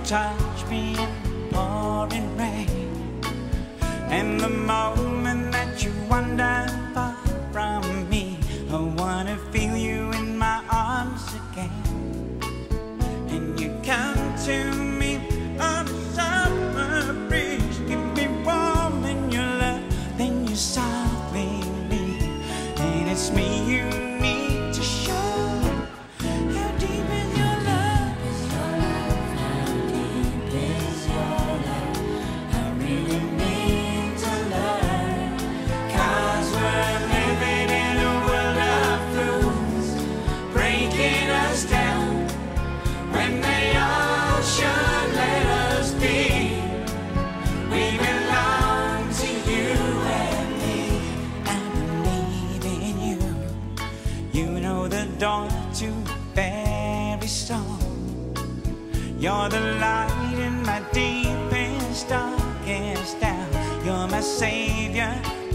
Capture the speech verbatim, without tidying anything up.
touch me in pouring rain, and the moment that you wander far from me, I wanna feel you in my arms again. And you come to me on a summer breeze, keep me warm in your love, then you softly leave. And it's me you need to show. How deep is your love? Is your love? How deep is your love? I really need to learn, 'cause we're living in a world of fools, breaking us down when they all should let us be. We belong to you and me. I believe in you. You know the door to every storm. You're the light in my deepest, darkest hour. You're my savior,